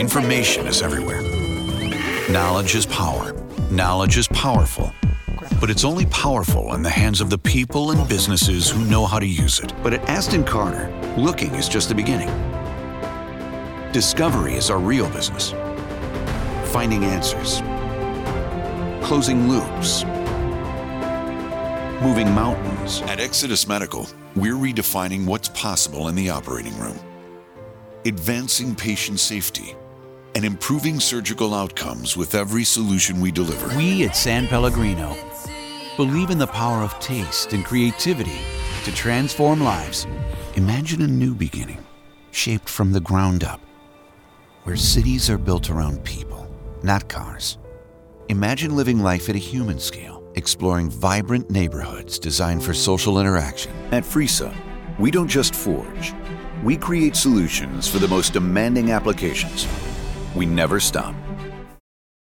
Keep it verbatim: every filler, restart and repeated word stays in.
Information is everywhere. Knowledge is power. Knowledge is powerful. But it's only powerful in the hands of the people and businesses who know how to use it. But at Aston Carter, looking is just the beginning. Discovery is our real business. Finding answers. Closing loops. Moving mountains. At Exodus Medical, we're redefining what's possible in the operating room. Advancing patient safety and improving surgical outcomes with every solution we deliver. We at San Pellegrino believe in the power of taste and creativity to transform lives. Imagine a new beginning, shaped from the ground up, where cities are built around people, not cars. Imagine living life at a human scale, exploring vibrant neighborhoods designed for social interaction. At Friesa, we don't just forge, we create solutions for the most demanding applications. We never stop,